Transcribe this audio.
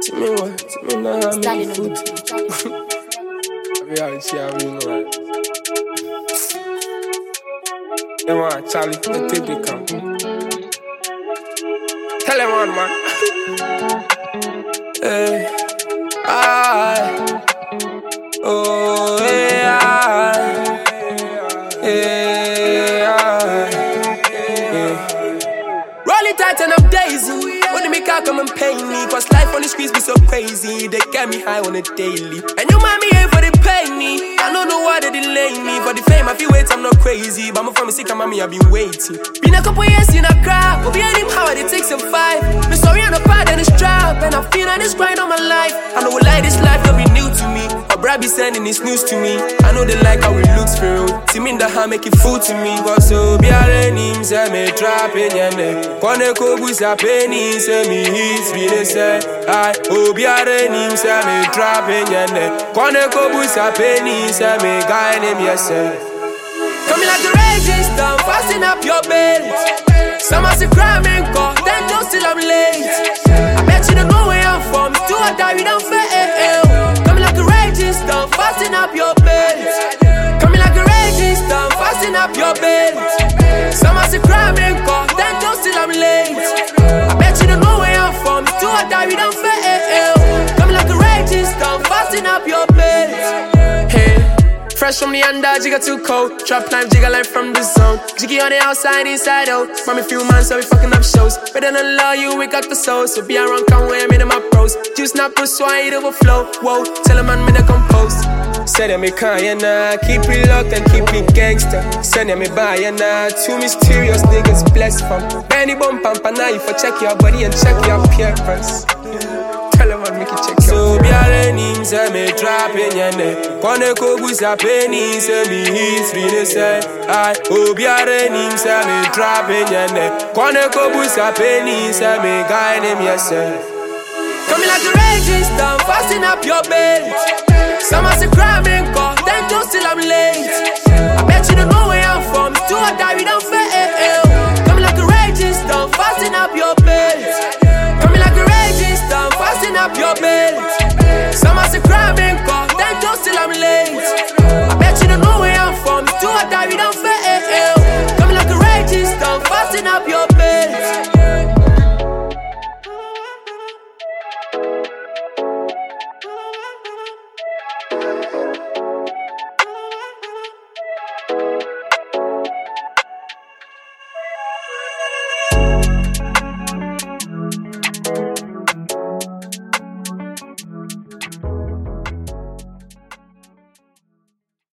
To me what? To me now I'm making food. Reality, I mean right. They want Charlie, the typical. Tell him on, man. Hey, oh, hey, roll it tight and I'm Daisy. When they make out come and pay me, cause life on the streets be so crazy. They get me high on a daily. And you mind me here for the pay me. I don't know why they delay me. For the fame I feel wait, I'm not crazy. But I'm from a sick and mommy, I've been waiting. Been a couple years in a crowd, but behind him how it takes a fight. Me sorry I'm not part of this trap, and I feel on this grind all my life. I know like this life will be new to me. Or Brad be sending this news to me. I know they like how it looks for real. Team in the hand make it food to me. Cause so be a raining, say me trapping yende. Kone kobu sa penny, say me hits really say. I oh be a raining, say me trapping yende. Kone kobu sa penny, say me guy name yourself. Coming like the raging storm, fasten up your belt. Someone say crime ain't caught, then don't still I'm late. I bet you don't know where I'm from, do or die we don't fail. Coming like the raging storm, fasten up your belt. Coming like the raging storm, fasten up your belt. Someone say crime ain't caught, then don't still I'm late. I bet you don't know where I'm from, do or die we don't fail. Coming like the raging storm, fasten up your belt. Fresh from the under, jigga too cold. Trap knife, jigga life from the zone. Jiggy on the outside, inside out. Mommy few months, so we fucking up shows. Better than law, you we got the soul. So be around, come where I'm in my pros. Juice not push, so I eat overflow. Whoa, tell a man, me to compose. Said that me can't, nah. Keep it locked and keep it gangster. Send that me buy, nah. Two mysterious niggas blessed from Benny Bump and now you for check your body and check your appearance. Tell him man, make it check. So be a raining, say me trapping yende. Kone kobu sa penny, say me hits really say. I oh be a raining, say me trapping yende. Kone kobu sa penny, say me guy name yourself. Coming like the raging storm, fasten up your belt. Someone say crime ain't caught, then don't still I'm late. I bet you don't know where I'm from, do or die we don't fail. Coming like the raging storm, fasten up your